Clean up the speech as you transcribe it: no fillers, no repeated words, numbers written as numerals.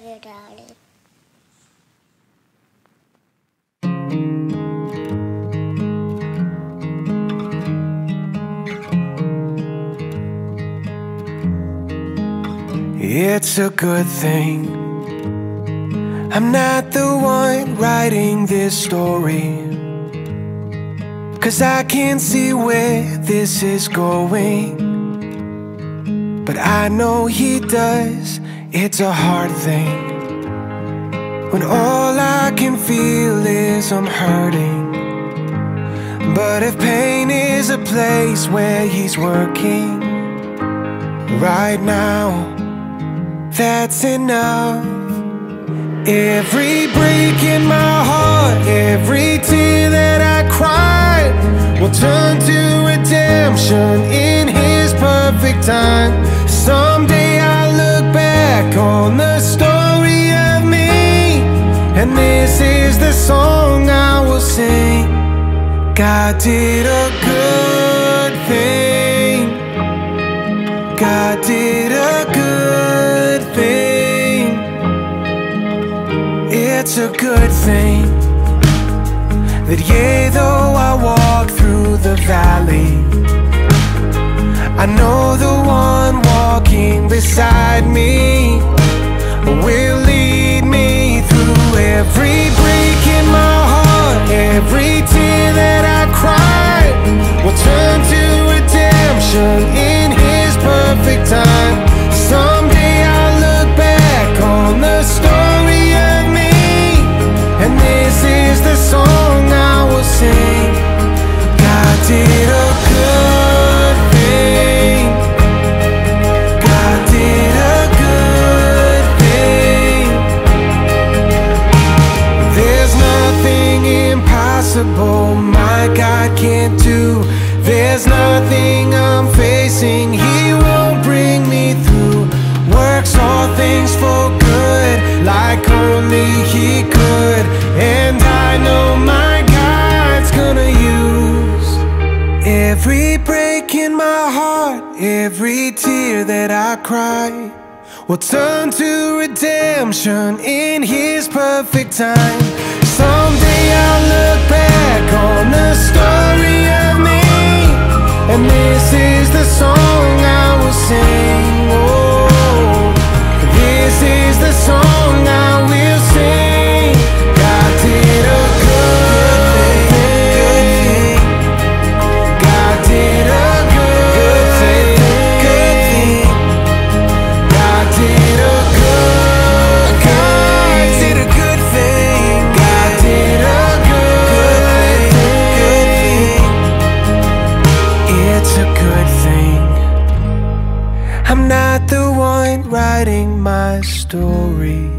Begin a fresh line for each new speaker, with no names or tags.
you, darling.
It's a good thing I'm not the one writing this story, 'cause I can see where this is going. But I know he does. It's a hard thing when all I can feel is I'm hurting. But if pain is a place where he's working right now, that's enough. Every break in my heart, every tear that I cried, will turn to redemption in his perfect time. Someday I'll look back on the story of me, and this is the song I will sing. God did a good thing. God did a good thing. It's a good thing that yea, though I walk through the valley, I know the one walking beside me will lead me through every break in my heart. Every tear that I cried will turn to redemption in his perfect time. Someday I'll look back on the story of me, and this is the song I will sing. God did a good thing. God did a good thing. There's nothing impossible my God can't do. There's nothing I'm facing he won't bring me through. Works all things for good, like only he could. And I know my God's gonna use every break in my heart, every tear that I cry, will turn to redemption in his perfect time. Someday I'll look back on the story of me, and this is the song I will sing. Oh, this is the song I will sing. God did a good thing. God did a good thing. God did a good thing. God did a good thing. It's a good thing I'm not the one writing my story.